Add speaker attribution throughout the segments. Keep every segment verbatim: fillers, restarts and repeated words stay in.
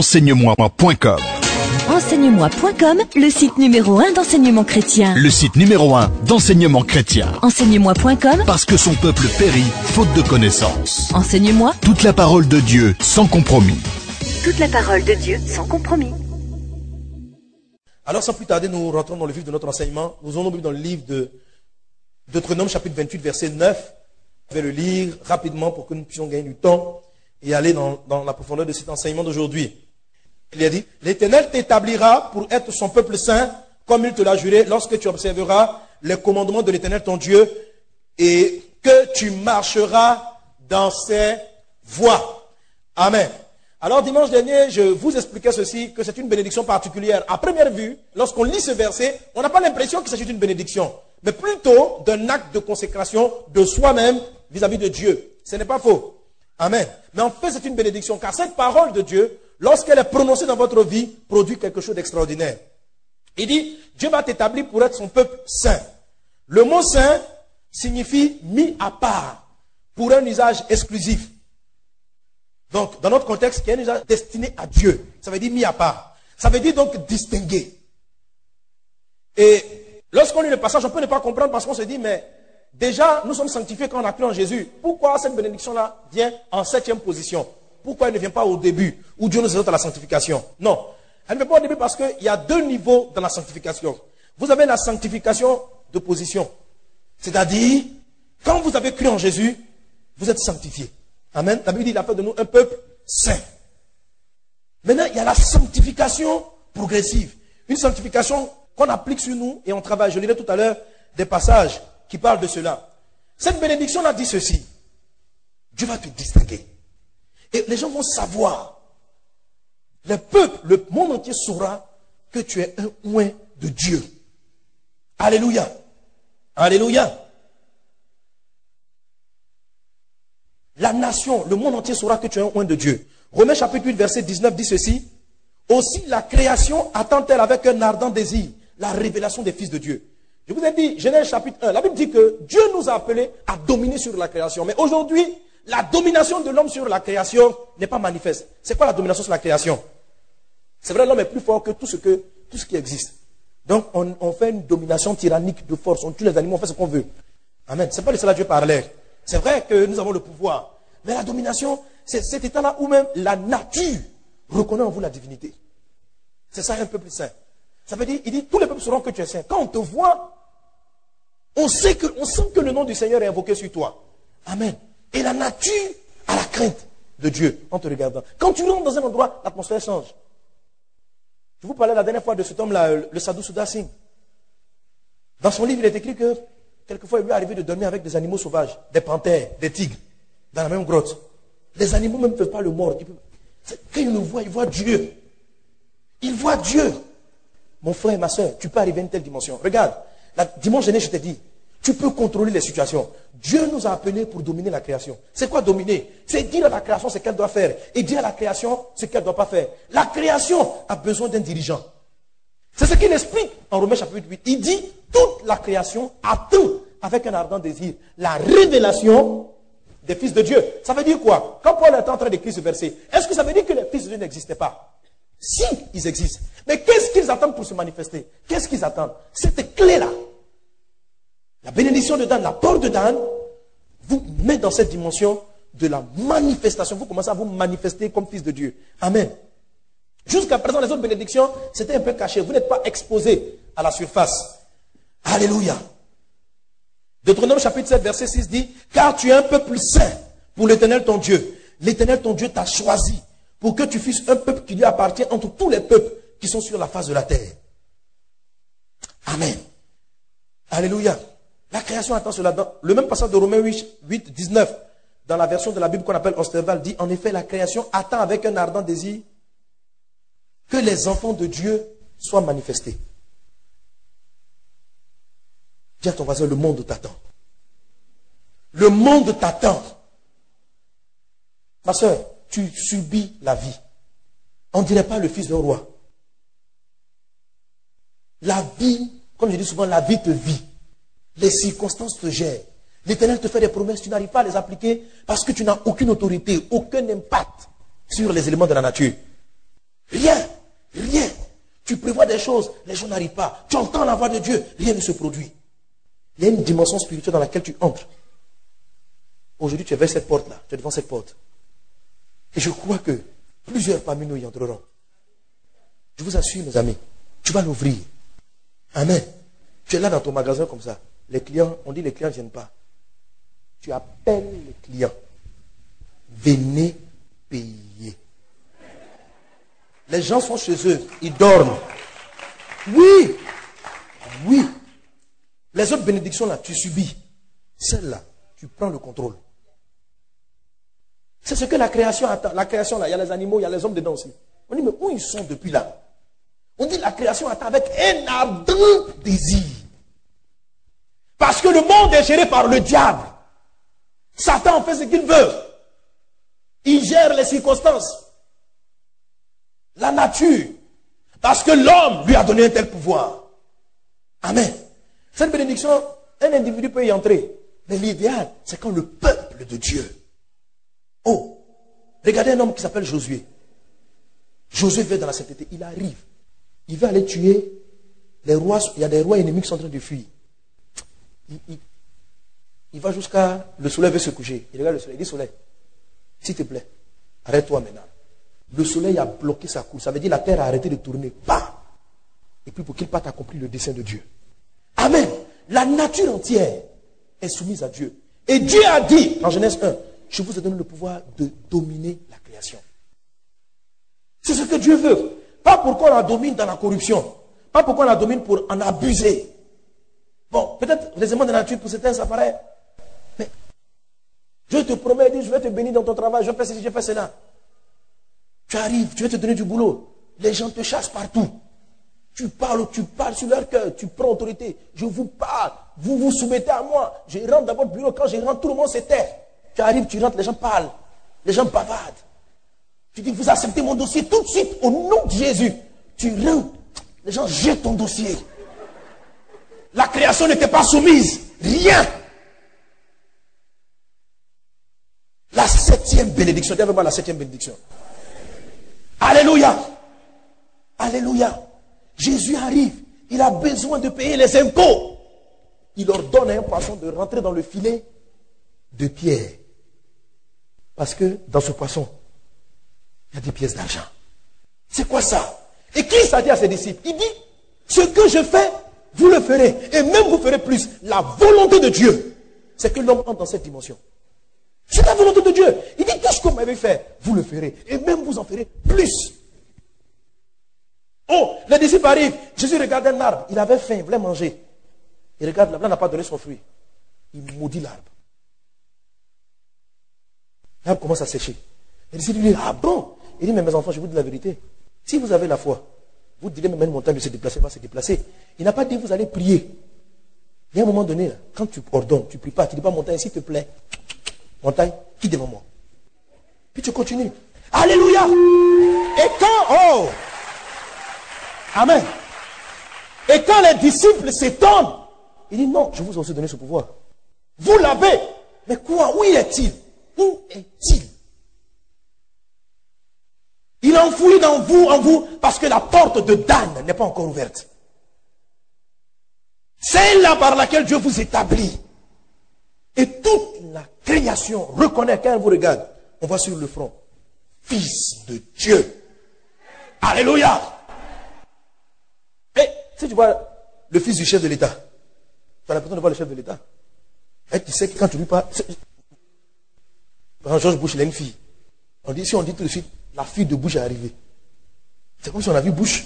Speaker 1: enseigne-moi point com.
Speaker 2: enseigne-moi point com, le site numéro un d'enseignement chrétien.
Speaker 1: Le site numéro un d'enseignement chrétien.
Speaker 2: enseigne-moi point com,
Speaker 1: parce que son peuple périt faute de connaissances.
Speaker 2: Enseigne-moi
Speaker 1: toute la parole de Dieu sans compromis.
Speaker 2: Toute la parole de Dieu sans compromis.
Speaker 3: Alors sans plus tarder, nous rentrons dans le vif de notre enseignement. Nous allons ouvrir dans le livre de Deutéronome chapitre vingt-huit verset neuf. Je vais le lire rapidement pour que nous puissions gagner du temps et aller dans, dans la profondeur de cet enseignement d'aujourd'hui. Il a dit, l'Éternel t'établira pour être son peuple saint, comme il te l'a juré, lorsque tu observeras les commandements de l'Éternel ton Dieu et que tu marcheras dans ses voies. Amen. Alors dimanche dernier, je vous expliquais ceci, que c'est une bénédiction particulière. À première vue, lorsqu'on lit ce verset, on n'a pas l'impression qu'il s'agit d'une bénédiction, mais plutôt d'un acte de consécration de soi-même vis-à-vis de Dieu. Ce n'est pas faux. Amen. Mais en fait, c'est une bénédiction, car cette parole de Dieu, lorsqu'elle est prononcée dans votre vie, produit quelque chose d'extraordinaire. Il dit, Dieu va t'établir pour être son peuple saint. Le mot saint signifie mis à part, pour un usage exclusif. Donc, dans notre contexte, qui est un usage destiné à Dieu, ça veut dire mis à part. Ça veut dire donc distingué. Et lorsqu'on lit le passage, on peut ne pas comprendre parce qu'on se dit, mais déjà, nous sommes sanctifiés quand on a cru en Jésus. Pourquoi cette bénédiction-là vient en septième position? Pourquoi elle ne vient pas au début, où Dieu nous exhorte à la sanctification? Non. Elle ne vient pas au début parce qu'il y a deux niveaux dans la sanctification. Vous avez la sanctification de position. C'est-à-dire, quand vous avez cru en Jésus, vous êtes sanctifiés. Amen. La Bible dit, il a fait de nous un peuple saint. Maintenant, il y a la sanctification progressive. Une sanctification qu'on applique sur nous et on travaille. Je lirai tout à l'heure des passages qui parlent de cela. Cette bénédiction-là dit ceci. Dieu va te distinguer. Et les gens vont savoir. Le peuple, le monde entier saura que tu es un oint de Dieu. Alléluia. Alléluia. La nation, le monde entier saura que tu es un oint de Dieu. Romains chapitre huit, verset dix-neuf dit ceci. Aussi la création attend-elle avec un ardent désir la révélation des fils de Dieu. Je vous ai dit, Genèse chapitre un, la Bible dit que Dieu nous a appelés à dominer sur la création. Mais aujourd'hui, la domination de l'homme sur la création n'est pas manifeste. C'est quoi la domination sur la création? C'est vrai, l'homme est plus fort que tout ce, que, tout ce qui existe. Donc, on, on fait une domination tyrannique de force. On tue les animaux, on fait ce qu'on veut. Amen. C'est pas de cela que Dieu parlait. C'est vrai que nous avons le pouvoir. Mais la domination, c'est cet état-là où même la nature reconnaît en vous la divinité. C'est ça un peuple saint. Ça veut dire, il dit, tous les peuples sauront que tu es saint. Quand on te voit, on sait que, on sent que le nom du Seigneur est invoqué sur toi. Amen. Et la nature a la crainte de Dieu en te regardant. Quand tu rentres dans un endroit, l'atmosphère change. Je vous parlais la dernière fois de cet homme-là, le Sadhu Sudha Singh. Dans son livre, il est écrit que quelquefois, il lui est arrivé de dormir avec des animaux sauvages, des panthères, des tigres, dans la même grotte. Les animaux même ne peuvent pas le mordre. Quand il le voit, il voit Dieu. Il voit Dieu. Mon frère et ma soeur, tu peux arriver à une telle dimension. Regarde, la, dimanche dernier, je t'ai dit, tu peux contrôler les situations. Dieu nous a appelés pour dominer la création. C'est quoi dominer? C'est dire à la création ce qu'elle doit faire et dire à la création ce qu'elle ne doit pas faire. La création a besoin d'un dirigeant. C'est ce qu'il explique en Romains chapitre huit. Il dit, toute la création attend avec un ardent désir la révélation des fils de Dieu. Ça veut dire quoi? Quand Paul est en train d'écrire ce verset, est-ce que ça veut dire que les fils de Dieu n'existaient pas? Si, ils existent. Mais qu'est-ce qu'ils attendent pour se manifester? Qu'est-ce qu'ils attendent? Cette clé-là. La bénédiction de Dan, la porte de Dan, vous met dans cette dimension de la manifestation. Vous commencez à vous manifester comme fils de Dieu. Amen. Jusqu'à présent, les autres bénédictions, c'était un peu caché. Vous n'êtes pas exposé à la surface. Alléluia. Deutéronome chapitre sept, verset six dit, car tu es un peuple saint pour l'Éternel ton Dieu. L'Éternel ton Dieu t'a choisi pour que tu fasses un peuple qui lui appartient entre tous les peuples qui sont sur la face de la terre. Amen. Alléluia. La création attend cela. Dans le même passage de Romains huit, dix-neuf, dans la version de la Bible qu'on appelle Osterval, dit, en effet, la création attend avec un ardent désir que les enfants de Dieu soient manifestés. Dis à ton voisin, le monde t'attend. Le monde t'attend. Ma soeur, tu subis la vie. On ne dirait pas le fils d'un roi. La vie, comme je dis souvent, la vie te vit. Les circonstances te gèrent. L'Éternel te fait des promesses, tu n'arrives pas à les appliquer parce que tu n'as aucune autorité, aucun impact sur les éléments de la nature. Rien. Rien. Tu prévois des choses, les gens n'arrivent pas. Tu entends la voix de Dieu, rien ne se produit. Il y a une dimension spirituelle dans laquelle tu entres. Aujourd'hui, tu es vers cette porte-là, tu es devant cette porte. Et je crois que plusieurs parmi nous y entreront. Je vous assure, mes amis, tu vas l'ouvrir. Amen. Tu es là dans ton magasin comme ça. Les clients, on dit les clients ne viennent pas. Tu appelles les clients. Venez payer. Les gens sont chez eux, ils dorment. Oui, oui. Les autres bénédictions là, tu subis. Celle-là, tu prends le contrôle. C'est ce que la création attend. La création là, il y a les animaux, il y a les hommes dedans aussi. On dit, mais où ils sont depuis là? On dit, la création attend avec un ardent désir. Parce que le monde est géré par le diable. Satan fait ce qu'il veut. Il gère les circonstances. La nature. Parce que l'homme lui a donné un tel pouvoir. Amen. Cette bénédiction, un individu peut y entrer. Mais l'idéal, c'est quand le peuple de Dieu. Oh, regardez un homme qui s'appelle Josué. Josué va dans la sainteté. Il arrive. Il va aller tuer les rois. Il y a des rois ennemis qui sont en train de fuir. Il, il, il va jusqu'à... Le soleil veut se coucher. Il regarde le soleil. Il dit, soleil, s'il te plaît, arrête-toi maintenant. Le soleil a bloqué sa course. Ça veut dire la terre a arrêté de tourner. Pas. Et puis pour qu'il parte accomplir le dessein de Dieu. Amen. La nature entière est soumise à Dieu. Et Dieu a dit, en Genèse un, je vous ai donné le pouvoir de dominer la création. C'est ce que Dieu veut. Pas pour qu'on la domine dans la corruption. Pas pour qu'on la domine pour en abuser. Bon, peut-être les éléments de la nature, pour certains, ça paraît. Mais je te promets, je vais te bénir dans ton travail, je vais faire ceci, je vais faire cela. Tu arrives, tu vas te donner du boulot. Les gens te chassent partout. Tu parles, tu parles sur leur cœur, tu prends autorité. Je vous parle, vous vous soumettez à moi. Je rentre dans votre bureau, quand je rentre, tout le monde se tait. Tu arrives, tu rentres, les gens parlent. Les gens bavardent. Tu dis, vous acceptez mon dossier tout de suite, au nom de Jésus. Tu rentres, les gens jettent ton dossier. La création n'était pas soumise. Rien. La septième bénédiction. Dis avec moi la septième bénédiction. Alléluia. Alléluia. Jésus arrive. Il a besoin de payer les impôts. Il ordonne à un poisson de rentrer dans le filet de pierre. Parce que dans ce poisson, il y a des pièces d'argent. C'est quoi ça? Et qui s'est dit à ses disciples? Il dit, ce que je fais, vous le ferez. Et même vous ferez plus. La volonté de Dieu, c'est que l'homme entre dans cette dimension. C'est la volonté de Dieu. Il dit, tout ce que vous m'avez fait, vous le ferez. Et même vous en ferez plus. Oh, les disciples arrivent. Jésus regarde un arbre. Il avait faim, il voulait manger. Il regarde, l'arbre n'a pas donné son fruit. Il maudit l'arbre. L'arbre commence à sécher. Les disciples lui disent, ah bon? Il dit, mais mes enfants, je vous dis la vérité. Si vous avez la foi, vous direz même une montagne de se déplacer, va se déplacer. Il n'a pas dit, vous allez prier. Il y a un moment donné, là, quand tu ordonnes, tu ne pries pas, tu ne dis pas, montagne, s'il te plaît. Montagne, qui devant moi? Puis tu continues. Alléluia! Et quand, oh! Amen. Et quand les disciples s'étonnent, il dit non, je vous ai aussi donné ce pouvoir. Vous l'avez. Mais quoi? Où est-il? Où est-il? Il est enfoui dans vous, en vous, parce que la porte de Dan n'est pas encore ouverte. C'est là par laquelle Dieu vous établit. Et toute la création reconnaît, quand elle vous regarde, on voit sur le front, Fils de Dieu. Alléluia. Et si tu vois le fils du chef de l'État, tu as l'impression de voir le chef de l'État. Et tu sais que quand tu lui parles, quand George Bush, il a une fille. On dit, si on dit tout de suite, la fille de Bush est arrivée. C'est comme si on a vu Bush.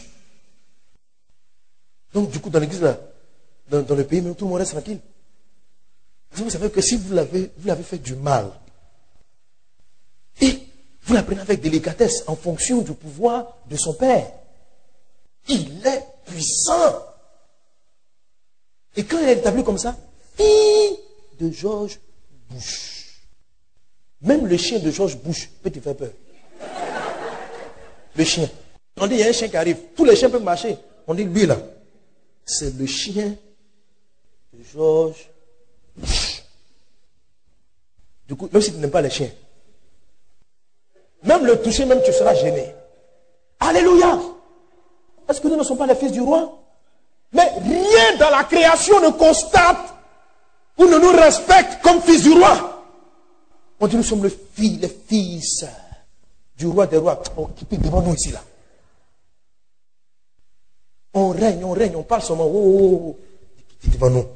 Speaker 3: Donc du coup, dans l'église, là, dans, dans le pays, même tout le monde reste tranquille. Vous savez que si vous l'avez, vous l'avez fait du mal, et vous l'apprenez avec délicatesse en fonction du pouvoir de son père, il est puissant. Et quand il est établi comme ça, fille de George Bush. Même le chien de George Bush peut te faire peur. Le chien. On dit, il y a un chien qui arrive. Tous les chiens peuvent marcher. On dit, lui là, c'est le chien de George Bush. Du coup, même si tu n'aimes pas les chiens, même le toucher, même tu seras gêné. Alléluia. Est-ce que nous ne sommes pas les fils du roi? Mais rien dans la création ne constate ou ne nous respecte comme fils du roi. On dit nous sommes le fils, les fils du roi des rois. Oh, qui est devant nous ici là? On règne, on règne, on parle seulement. Oh, oh, oh. Qui est devant nous?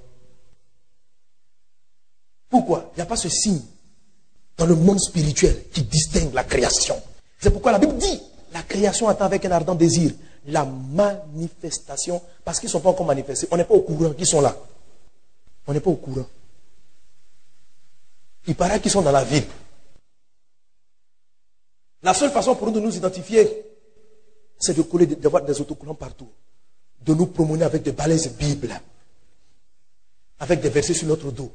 Speaker 3: Pourquoi? Il n'y a pas ce signe dans le monde spirituel qui distingue la création. C'est pourquoi la Bible dit la création attend avec un ardent désir la manifestation, parce qu'ils ne sont pas encore manifestés. On n'est pas au courant qu'ils sont là. On n'est pas au courant. Il paraît qu'ils sont dans la ville. La seule façon pour nous de nous identifier, c'est de coller, d'avoir des autocollants partout. De nous promener avec des balaises Bible. Avec des versets sur notre dos.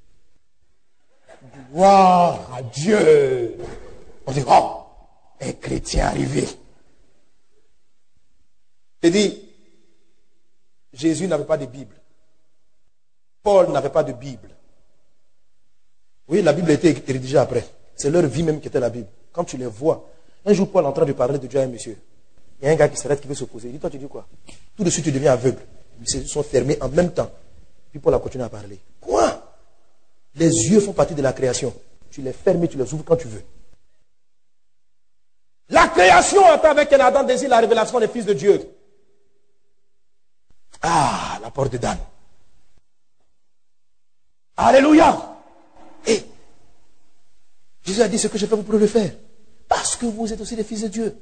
Speaker 3: Gloire à Dieu. On dit, oh, un chrétien arrivé. Il dit, Jésus n'avait pas de Bible. Paul n'avait pas de Bible. Oui, la Bible a été rédigée après. C'est leur vie même qui était la Bible. Quand tu les vois, un jour Paul est en train de parler de Dieu à un monsieur. Il y a un gars qui s'arrête, qui veut s'opposer. Il dit, toi tu dis quoi? Tout de suite tu deviens aveugle. Ils sont fermés en même temps. Puis Paul a continué à parler. Quoi? Les yeux font partie de la création. Tu les fermes et tu les ouvres quand tu veux. La création attend avec un ardent désir la révélation des fils de Dieu. Ah, la porte de Dan. Alléluia. Et Jésus a dit ce que je fais, vous pouvez le faire. Parce que vous êtes aussi des fils de Dieu.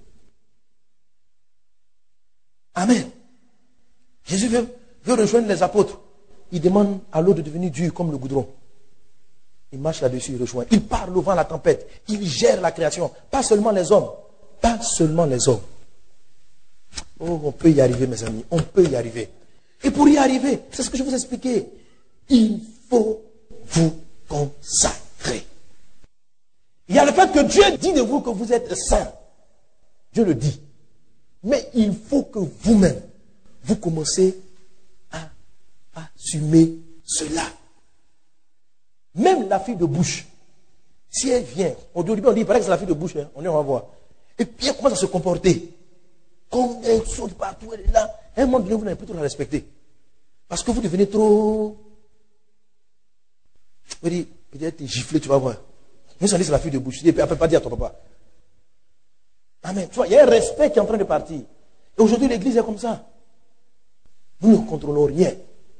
Speaker 3: Amen. Jésus veut, veut rejoindre les apôtres. Il demande à l'eau de devenir dure comme le goudron. Il marche là-dessus, il rejoint. Il parle au vent, à la tempête. Il gère la création. Pas seulement les hommes. Pas seulement les hommes. Oh, on peut y arriver, mes amis. On peut y arriver. Et pour y arriver, c'est ce que je vous ai expliqué. Il faut vous consacrer. Il y a le fait que Dieu dit de vous que vous êtes saints. Dieu le dit. Mais il faut que vous-même, vous commencez à assumer cela. Même la fille de bouche, si elle vient, au début on dit, il paraît que c'est la fille de bouche, hein, on y va voir. Et puis elle commence à se comporter. Comme elle saute partout, elle est là. À un moment donné, vous n'avez plus trop la respecter. Parce que vous devenez trop... Vous dites, peut-être t'es giflé, tu vas voir. Nous, on dit c'est la fille de bouche. Elle ne peut pas dire à ton papa. Amen. Tu vois, il y a un respect qui est en train de partir. Et aujourd'hui, l'église est comme ça. Nous ne contrôlons rien.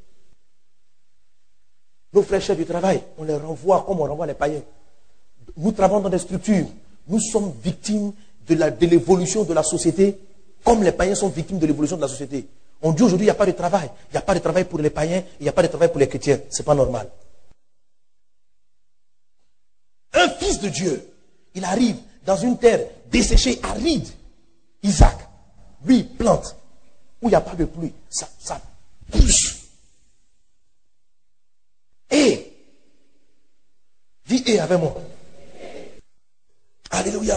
Speaker 3: Nos frères chefs du travail, on les renvoie comme on renvoie les païens. Nous travaillons dans des structures. Nous sommes victimes de, la, de l'évolution de la société, comme les païens sont victimes de l'évolution de la société. On dit aujourd'hui, il n'y a pas de travail. Il n'y a pas de travail pour les païens, il n'y a pas de travail pour les chrétiens. Ce n'est pas normal. Un fils de Dieu, il arrive dans une terre desséchée, aride. Isaac, lui, il plante. Où il n'y a pas de pluie, ça, ça pousse. Et, dis et avec moi. Alléluia.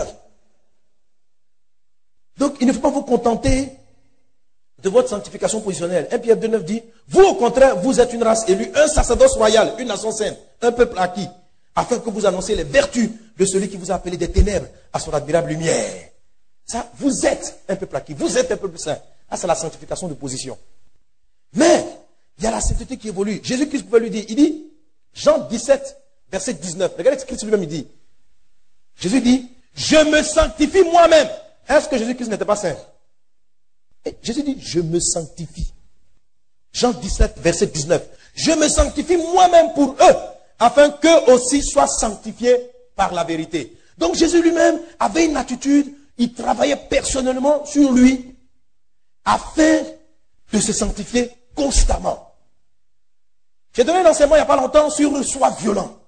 Speaker 3: Donc, il ne faut pas vous contenter de votre sanctification positionnelle. un Pierre deux neuf dit, vous au contraire, vous êtes une race élue, un sacerdoce royal, une nation sainte, un peuple acquis, afin que vous annonciez les vertus de celui qui vous a appelé des ténèbres à son admirable lumière. Ça, vous êtes un peuple acquis, vous êtes un peuple saint. Ça, c'est la sanctification de position. Mais, il y a la sainteté qui évolue. Jésus-Christ pouvait lui dire, il dit, Jean dix-sept, verset dix-neuf. Regardez ce que Christ lui-même il dit. Jésus dit, je me sanctifie moi-même. Est-ce que Jésus-Christ n'était pas saint? Et Jésus dit, je me sanctifie. Jean dix-sept, verset dix-neuf. Je me sanctifie moi-même pour eux, afin qu'eux aussi soient sanctifiés par la vérité. Donc Jésus lui-même avait une attitude, il travaillait personnellement sur lui, afin de se sanctifier constamment. J'ai donné un enseignement il n'y a pas longtemps sur le soi violent.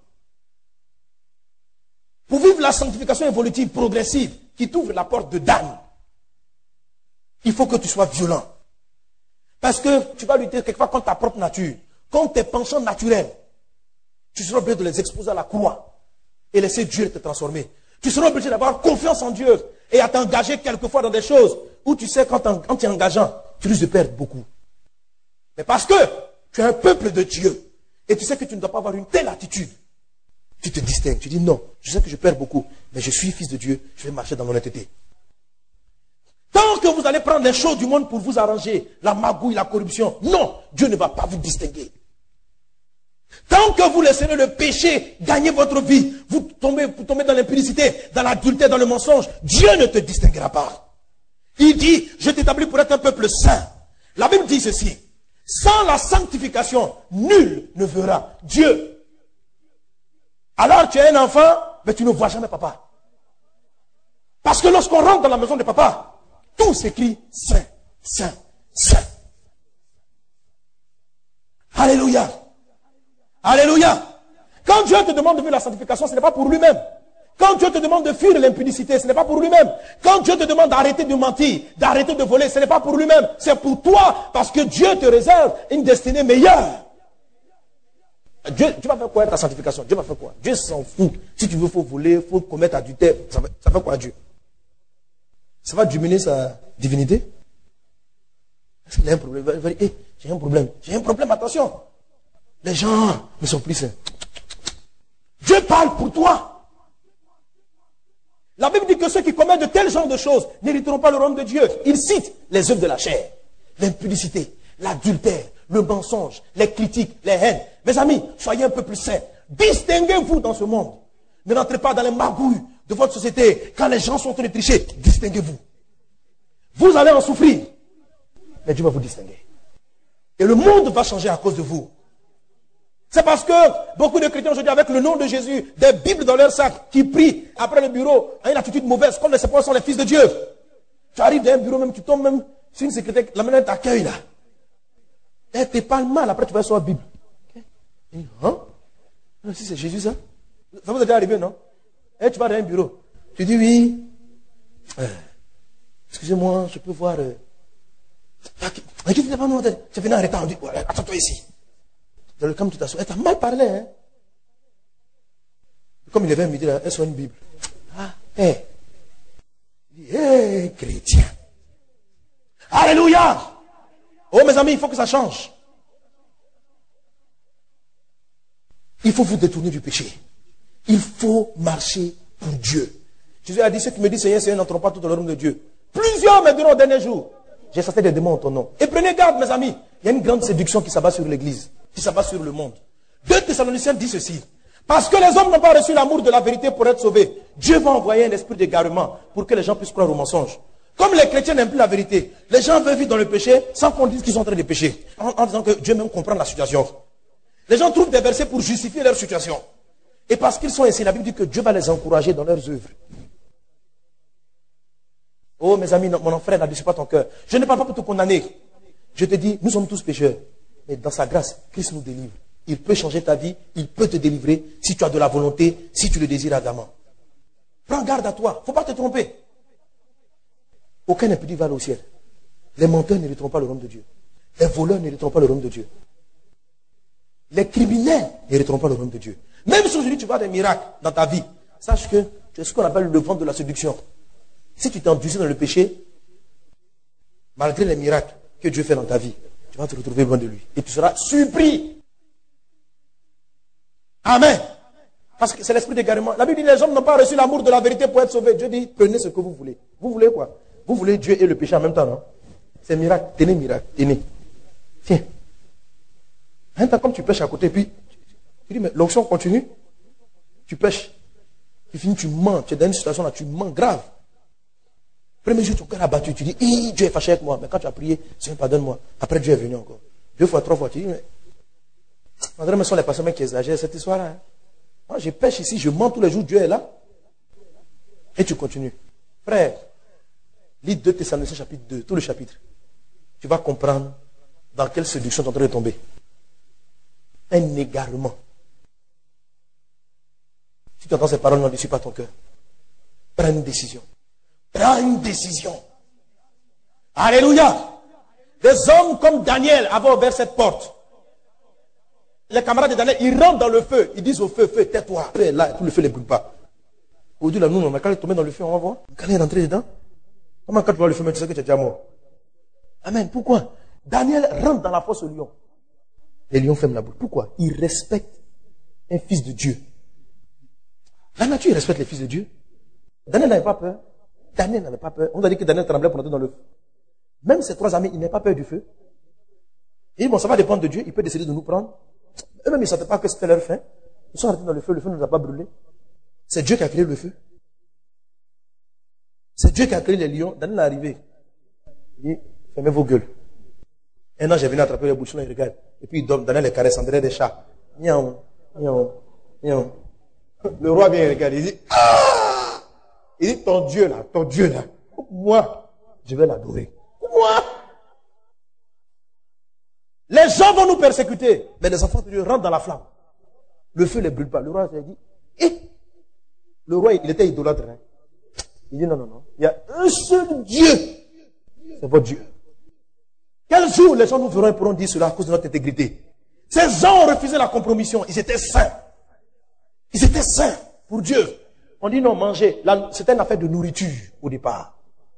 Speaker 3: Pour vivre la sanctification évolutive, progressive, qui t'ouvre la porte de Dan, il faut que tu sois violent. Parce que tu vas lutter quelquefois contre ta propre nature, contre tes penchants naturels. Tu seras obligé de les exposer à la croix et laisser Dieu te transformer. Tu seras obligé d'avoir confiance en Dieu et à t'engager quelquefois dans des choses où tu sais quand, quand tu es engageant, tu risques de perdre beaucoup. Mais parce que tu es un peuple de Dieu et tu sais que tu ne dois pas avoir une telle attitude, tu te distingues. Tu dis non, je sais que je perds beaucoup, mais je suis fils de Dieu, je vais marcher dans l'honnêteté. Tant que vous allez prendre les choses du monde pour vous arranger, la magouille, la corruption, non, Dieu ne va pas vous distinguer. Tant que vous laisserez le péché gagner votre vie, vous tombez, vous tombez dans l'impudicité, dans l'adultère, dans le mensonge, Dieu ne te distinguera pas. Il dit, je t'établis pour être un peuple saint. La Bible dit ceci, sans la sanctification, nul ne verra Dieu. Alors tu es un enfant, mais tu ne vois jamais papa. Parce que lorsqu'on rentre dans la maison de papa, tout s'écrit saint, saint, saint. Alléluia. Alléluia. Quand Dieu te demande de vivre la sanctification, ce n'est pas pour lui-même. Quand Dieu te demande de fuir l'impudicité, ce n'est pas pour lui-même. Quand Dieu te demande d'arrêter de mentir, d'arrêter de voler, ce n'est pas pour lui-même. C'est pour toi, parce que Dieu te réserve une destinée meilleure. Dieu, tu vas faire quoi ta sanctification? Dieu va faire quoi? Dieu s'en fout. Si tu veux, il faut voler, il faut commettre adultère. Ça fait, ça fait quoi Dieu? Ça va diminuer sa divinité? Est-ce qu'il a un problème? Il va dire, hey, j'ai un problème. J'ai un problème, attention. Les gens me sont plus saints. Dieu parle pour toi. La Bible dit que ceux qui commettent de tels genres de choses n'hériteront pas le royaume de Dieu. Il cite les œuvres de la chair, l'impudicité, l'adultère, le mensonge, les critiques, les haines. Mes amis, soyez un peu plus saints. Distinguez-vous dans ce monde. Ne rentrez pas dans les magouilles de votre société. Quand les gens sont en train de tricher, distinguez-vous. Vous allez en souffrir. Mais Dieu va vous distinguer. Et le monde va changer à cause de vous. C'est parce que beaucoup de chrétiens aujourd'hui, avec le nom de Jésus, des Bibles dans leur sac, qui prient après le bureau, ont une attitude mauvaise, comme les séparés sont les fils de Dieu. Tu arrives dans un bureau, même tu tombes même sur une secrétaire, la manière t'accueille là. Elle te parle mal, après tu vas sur la Bible. Okay. Hein? Si c'est Jésus ça? Ça vous est déjà arrivé, non? Et tu vas dans un bureau. Tu dis oui. Euh, excusez-moi, je peux voir. Euh... Ah, tu es venu arrêter. Attends-toi ici. Dans le camp, tu t'assois. Elle t'a mal parlé, hein? Comme il est vingt midi, là, elle soit une Bible. Ah, hé. Hey. Hé, hey, chrétien. Alléluia. Oh, mes amis, il faut que ça change. Il faut vous détourner du péché. Il faut marcher pour Dieu. Jésus a dit, ceux qui me disent Seigneur, Seigneur, n'entreront pas tout dans le royaume de Dieu. Plusieurs me diront au dernier jour, j'ai chassé des démons en ton nom. Et prenez garde, mes amis. Il y a une grande séduction qui s'abat sur l'église, qui s'abat sur le monde. deux Thessaloniciens dit ceci. Parce que les hommes n'ont pas reçu l'amour de la vérité pour être sauvés. Dieu va envoyer un esprit d'égarement pour que les gens puissent croire au mensonge. Comme les chrétiens n'aiment plus la vérité, les gens veulent vivre dans le péché sans qu'on dise qu'ils sont en train de pécher. En, en disant que Dieu même comprend la situation. Les gens trouvent des versets pour justifier leur situation. Et parce qu'ils sont ainsi, la Bible dit que Dieu va les encourager dans leurs œuvres. Oh mes amis, non, mon frère, n'abaisse pas ton cœur. Je ne parle pas pour te condamner. Je te dis, nous sommes tous pécheurs. Mais dans sa grâce, Christ nous délivre. Il peut changer ta vie, il peut te délivrer si tu as de la volonté, si tu le désires ardemment. Prends garde à toi, il ne faut pas te tromper. Aucun impudit va aller au ciel. Les menteurs n'hériteront pas le royaume de Dieu. Les voleurs n'hériteront pas le royaume de Dieu. Les criminels n'hériteront pas le royaume de Dieu. Même si aujourd'hui tu vois des miracles dans ta vie, sache que tu es ce qu'on appelle le vent de la séduction. Si tu t'es endurci dans le péché, malgré les miracles que Dieu fait dans ta vie, tu vas te retrouver loin de lui. Et tu seras surpris. Amen. Parce que c'est l'esprit d'égarement. La Bible dit les hommes n'ont pas reçu l'amour de la vérité pour être sauvés. Dieu dit prenez ce que vous voulez. Vous voulez quoi? Vous voulez Dieu et le péché en même temps, non? C'est miracle. Tenez miracle. Tenez. Tiens. Un temps comme tu pêches à côté, puis tu dis mais l'onction continue. Tu pêches. Tu finis, tu mens. Tu es dans une situation là, tu mens grave. Premier jour, ton cœur a battu. Tu dis, hi, Dieu est fâché avec moi. Mais quand tu as prié, Seigneur, pardonne-moi. Après, Dieu est venu encore. Deux fois, trois fois. Tu dis, mais. André, mais sont les personnes qui exagèrent cette histoire-là. Hein. Moi, je pêche ici, je mens tous les jours, Dieu est là. Et tu continues. Frère, lis deux Thessaloniciens chapitre deux, tout le chapitre. Tu vas comprendre dans quelle séduction tu es en train de tomber. Un égarement. Si tu entends ces paroles, n'en déçois pas ton cœur. Prends une décision. Prends une décision. Alléluia. Des hommes comme Daniel avaient ouvert cette porte. Les camarades de Daniel, ils rentrent dans le feu. Ils disent au feu, feu, tais-toi. Là, tout le feu ne brûle pas. Aujourd'hui, là, nous, on a quand il est tombé dans le feu, on va voir. Quand il est rentré dedans, comment quand tu vois le feu, tu sais que tu es déjà mort. Amen. Pourquoi? Daniel rentre dans la fosse au lion. Les lions ferment la bouche. Pourquoi? Il respecte un fils de Dieu. La nature respecte les fils de Dieu. Daniel n'avait pas peur. Daniel n'avait pas peur. On a dit que Daniel tremblait pour entrer dans le feu. Même ses trois amis, ils n'avaient pas peur du feu. Et bon, ça va dépendre de Dieu. Il peut décider de nous prendre. Eux-mêmes, ils ne savaient pas que c'était leur fin. Ils sont rentrés dans le feu. Le feu ne nous a pas brûlé. C'est Dieu qui a créé le feu. C'est Dieu qui a créé les lions. Daniel est arrivé. Il dit, fermez vos gueules. Un an, j'ai venu attraper les bouchons, il regarde. Et puis, il donne, Daniel les caresse, on dirait des chats. Miaou, miaou, miaou. Le roi vient, il regarde, il dit, ah! Il dit, ton Dieu là, ton Dieu là, moi, je vais l'adorer. Moi! Les gens vont nous persécuter, mais les enfants de Dieu rentrent dans la flamme. Le feu ne les brûle pas. Le roi s'est dit, eh! Le roi, il était idolâtre. Hein? Il dit, non, non, non. Il y a un seul Dieu. C'est votre Dieu. Quel jour les gens nous verront et pourront dire cela à cause de notre intégrité? Ces gens ont refusé la compromission. Ils étaient saints. Ils étaient saints pour Dieu. On dit non, manger. C'était une affaire de nourriture au départ.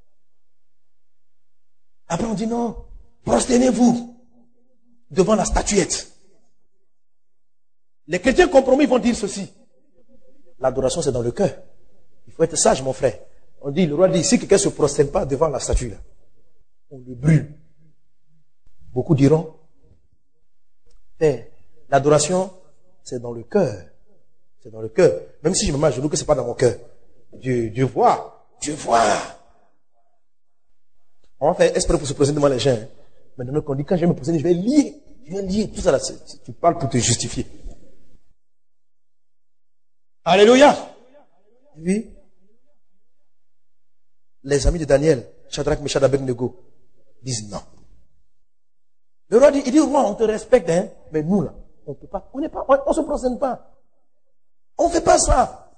Speaker 3: Après on dit non, prosternez-vous devant la statuette. Les chrétiens compromis vont dire ceci. L'adoration c'est dans le cœur. Il faut être sage mon frère. On dit, le roi dit, si quelqu'un ne se prosterne pas devant la statue là, on le brûle. Beaucoup diront, l'adoration, c'est dans le cœur. C'est dans le cœur. Même si je me mets à genoux, que ce n'est pas dans mon cœur. Dieu, Dieu voit. Dieu voit. On va faire esprit pour se présenter devant les gens. Maintenant qu'on dit, quand je vais me présenter, je vais lire. Je vais lire tout ça là. Tu parles pour te justifier. Alléluia. Oui. Les amis de Daniel, Shadrach, Meshach, Abednego, disent non. Le roi dit, il dit, roi, on te respecte, hein, mais nous, là, on peut pas, on n'est pas, on, on se procède pas. On ne fait pas ça.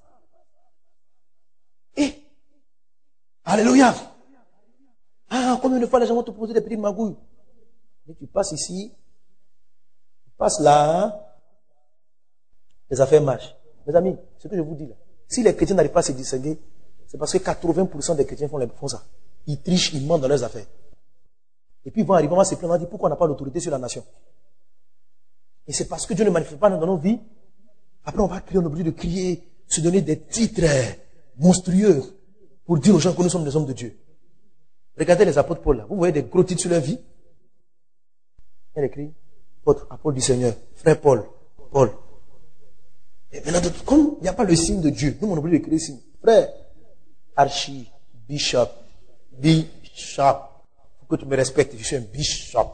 Speaker 3: Et, alléluia. Ah, combien de fois les gens vont te poser des petites magouilles? Et tu passes ici, tu passes là, hein, les affaires marchent. Mes amis, ce que je vous dis là, si les chrétiens n'arrivent pas à se distinguer, c'est parce que quatre-vingts pour cent des chrétiens font, les, font ça. Ils trichent, ils mentent dans leurs affaires. Et puis ils vont arriver, on va se plaindre, on va dire pourquoi on n'a pas l'autorité sur la nation. Et c'est parce que Dieu ne manifeste pas dans nos vies. Après on va crier, on est obligé de crier, se donner des titres monstrueux pour dire aux gens que nous sommes des hommes de Dieu. Regardez les apôtres Paul là, vous voyez des gros titres sur leur vie. Il écrit, apôtre, apôtre du Seigneur, frère Paul, Paul. Et maintenant, comme il n'y a pas le signe de Dieu, nous on est obligé de créer le signe. Frère, archi, bishop, bishop. Que tu me respectes, je suis un bishop.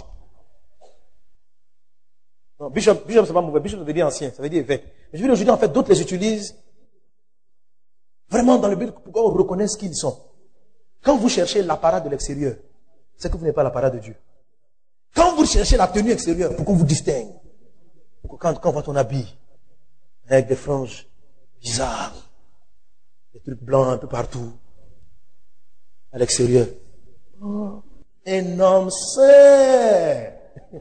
Speaker 3: Non, bishop, bishop c'est pas mauvais. Bishop ça veut dire ancien, ça veut dire évêque. Mais je veux dire aujourd'hui, en fait, d'autres les utilisent vraiment dans le but pour qu'on reconnaisse qui ils sont. Quand vous cherchez l'apparat de l'extérieur, c'est que vous n'êtes pas l'apparat de Dieu. Quand vous cherchez la tenue extérieure, pour qu'on vous distingue, pour que quand, quand on voit ton habit, avec des franges bizarres, des trucs blancs un peu partout, à l'extérieur. Oh. Un homme saint.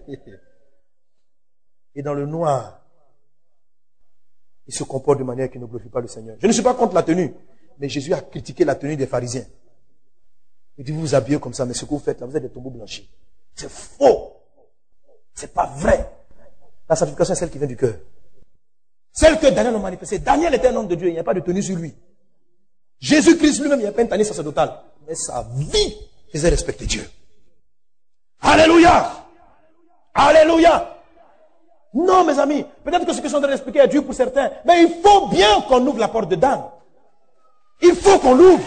Speaker 3: Et dans le noir, il se comporte de manière qui ne glorifie pas le Seigneur. Je ne suis pas contre la tenue, mais Jésus a critiqué la tenue des pharisiens. Il dit, vous vous habillez comme ça, mais ce que vous faites là, vous êtes des tombeaux blanchis. C'est faux. C'est pas vrai. La sanctification est celle qui vient du cœur. Celle que Daniel a manifestée. Daniel était un homme de Dieu, il n'y a pas de tenue sur lui. Jésus-Christ lui-même, il n'y a pas une tenue sacerdotale. Mais sa vie faisait respecter Dieu. Alléluia! Alléluia! Non, mes amis, peut-être que ce que je suis en train d'expliquer est dur pour certains, mais il faut bien qu'on ouvre la porte de Dan. Il faut qu'on l'ouvre.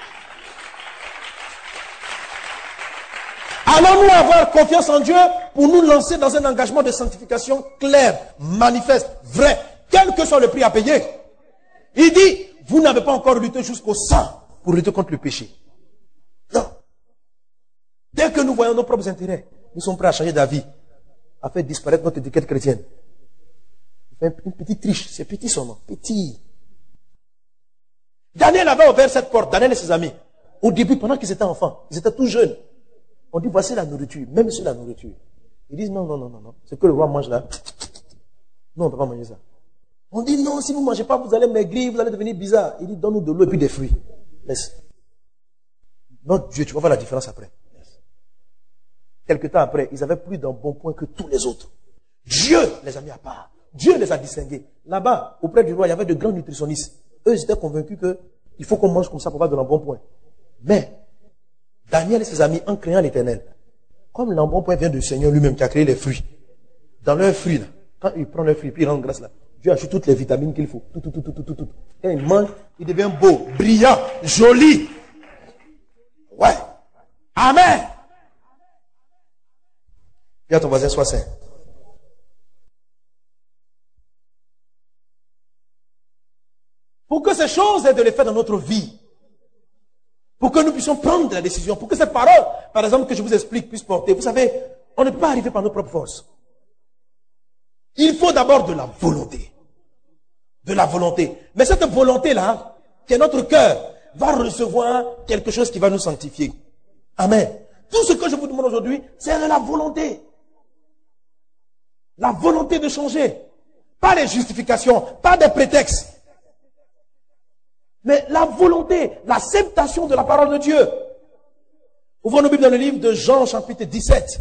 Speaker 3: Allons-nous avoir confiance en Dieu pour nous lancer dans un engagement de sanctification clair, manifeste, vrai, quel que soit le prix à payer? Il dit, vous n'avez pas encore lutté jusqu'au sang pour lutter contre le péché. Non. Dès que nous voyons nos propres intérêts, nous sommes prêts à changer d'avis, à faire disparaître notre étiquette chrétienne. Une petite triche, c'est petit son nom, petit. Daniel avait ouvert cette porte, Daniel et ses amis. Au début, pendant qu'ils étaient enfants, ils étaient tout jeunes. On dit, voici la nourriture, même sur la nourriture. Ils disent, non, non, non, non, non. Ce que le roi mange là, non, on ne peut pas manger ça. On dit, non, si vous ne mangez pas, vous allez maigrir, vous allez devenir bizarre. Il dit, donne-nous de l'eau et puis des fruits. Laisse. Notre Dieu, tu vas voir la différence après. Quelque temps après, ils avaient plus d'un bon point que tous les autres. Dieu les a mis à part. Dieu les a distingués. Là-bas, auprès du roi, il y avait de grands nutritionnistes. Eux, ils étaient convaincus qu'il faut qu'on mange comme ça pour avoir de l'embonpoint. Mais, Daniel et ses amis, en créant l'Éternel, comme l'embonpoint vient du Seigneur lui-même qui a créé les fruits, dans leurs fruits, là, quand ils prennent leurs fruits, puis ils rendent grâce là, Dieu ajoute toutes les vitamines qu'il faut. Tout, tout, tout, tout, tout, tout, tout. Quand il mange, il devient beau, brillant, joli. Ouais. Amen. Dis à ton voisin, sois saint. Pour que ces choses aient de l'effet dans notre vie, pour que nous puissions prendre la décision, pour que cette parole, par exemple, que je vous explique, puisse porter. Vous savez, on ne peut pas arriver par nos propres forces. Il faut d'abord de la volonté. De la volonté. Mais cette volonté-là, qui est notre cœur, va recevoir quelque chose qui va nous sanctifier. Amen. Tout ce que je vous demande aujourd'hui, c'est de la volonté. La volonté de changer. Pas les justifications, pas des prétextes. Mais la volonté, l'acceptation de la parole de Dieu. Ouvrons nos Bibles dans le livre de Jean, chapitre dix-sept.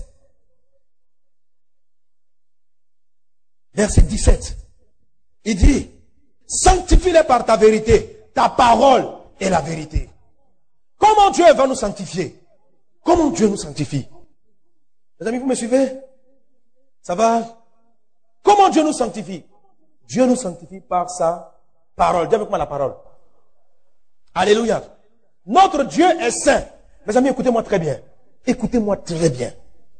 Speaker 3: Verset dix-sept. Il dit, sanctifie-les par ta vérité. Ta parole est la vérité. Comment Dieu va nous sanctifier? Comment Dieu nous sanctifie? Les amis, vous me suivez? Ça va? Comment Dieu nous sanctifie? Dieu nous sanctifie par sa parole. Dis avec moi la parole. Alléluia. Notre Dieu est saint. Mes amis, écoutez-moi très bien. Écoutez-moi très bien.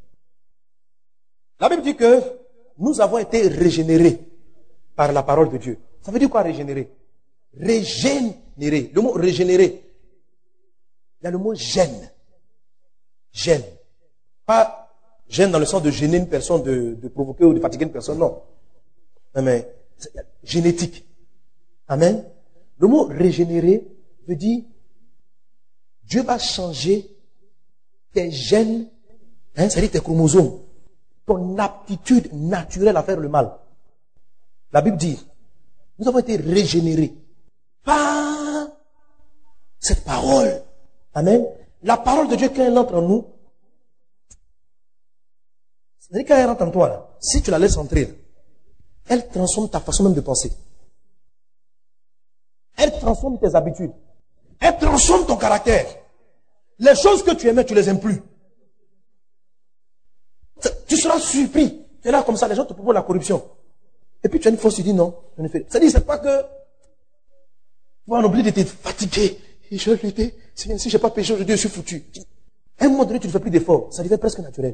Speaker 3: La Bible dit que nous avons été régénérés par la parole de Dieu. Ça veut dire quoi régénérer? Régénérer. Le mot régénérer. Il y a le mot gêne. Gêne. Pas gêne dans le sens de gêner une personne, de, de provoquer ou de fatiguer une personne, non. Non mais génétique. Amen. Le mot régénérer veut dire Dieu va changer tes gènes, hein, c'est-à-dire tes chromosomes, ton aptitude naturelle à faire le mal. La Bible dit, nous avons été régénérés par cette parole. Amen. La parole de Dieu, quand elle entre en nous, c'est-à-dire quand elle rentre en toi, là, si tu la laisses entrer, elle transforme ta façon même de penser. Elle transforme tes habitudes. Elle transforme ton caractère. Les choses que tu aimais, tu les aimes plus. Tu seras surpris. Tu es là comme ça, les gens te proposent la corruption. Et puis tu as une force, tu dis non. C'est-à-dire, c'est pas que tu vas oublier d'être fatigué. Et je vais lutter. Si je n'ai pas péché aujourd'hui, je suis foutu. À un moment donné, tu ne fais plus d'efforts. Ça devient presque naturel.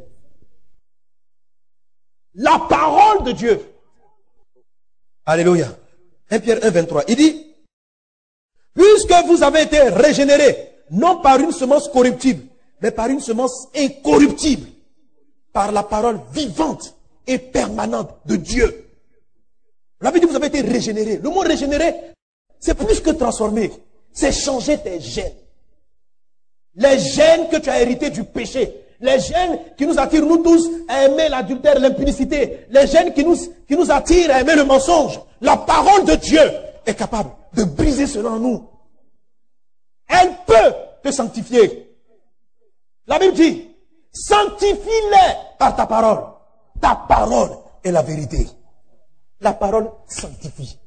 Speaker 3: La parole de Dieu. Alléluia. un Pierre un, vingt-trois. Il dit, puisque vous avez été régénérés, non par une semence corruptible, mais par une semence incorruptible, par la parole vivante et permanente de Dieu. La Bible dit, vous avez été régénérés. Le mot régénérer, c'est plus que transformer. C'est changer tes gènes. Les gènes que tu as hérités du péché. Les gènes qui nous attirent, nous tous, à aimer l'adultère, l'impudicité. Les gènes qui nous, qui nous attirent à aimer le mensonge. La parole de Dieu est capable de briser cela en nous. Elle peut te sanctifier. La Bible dit, sanctifie-les par ta parole. Ta parole est la vérité. La parole sanctifie.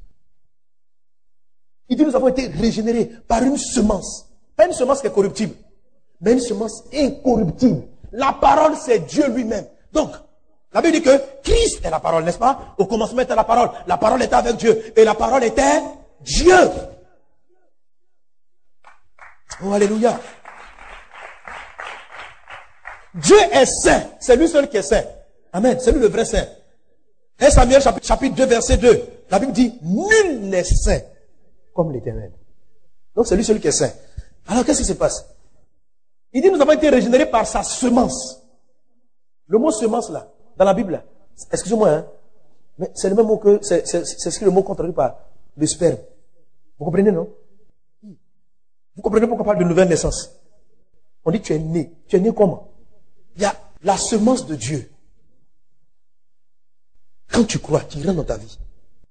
Speaker 3: Il dit, nous avons été régénérés par une semence. Pas une semence qui est corruptible, mais une semence incorruptible. La parole, c'est Dieu lui-même. Donc, la Bible dit que Christ est la parole, n'est-ce pas? Au commencement était la parole. La parole était avec Dieu. Et la parole était Dieu. Oh, alléluia. Dieu est saint. C'est lui seul qui est saint. Amen. C'est lui le vrai saint. un Samuel chapitre, chapitre deux, verset deux. La Bible dit, nul n'est saint comme l'Éternel. Donc c'est lui seul qui est saint. Alors qu'est-ce qui se passe? Il dit, nous avons été régénérés par sa semence. Le mot semence là, dans la Bible, excusez-moi, hein, mais c'est le même mot que, c'est, c'est, c'est ce que le mot traduit par le sperme. Vous comprenez, non? Vous comprenez pourquoi on parle de nouvelle naissance? On dit, tu es né. Tu es né comment? Il y a la semence de Dieu. Quand tu crois, tu rentres dans ta vie.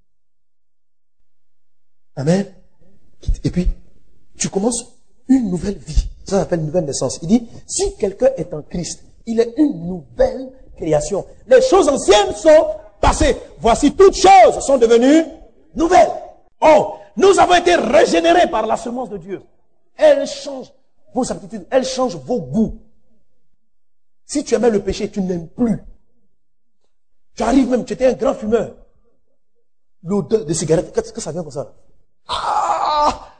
Speaker 3: Amen. Et puis, tu commences une nouvelle vie. Ça s'appelle une nouvelle naissance. Il dit, si quelqu'un est en Christ, il est une nouvelle création. Les choses anciennes sont passées. Voici, toutes choses sont devenues nouvelles. Oh, nous avons été régénérés par la semence de Dieu. Elle change vos aptitudes, elles changent vos goûts. Si tu aimais le péché, tu n'aimes plus. Tu arrives même, tu étais un grand fumeur. L'odeur de cigarette, qu'est-ce que ça vient comme ça? Ah!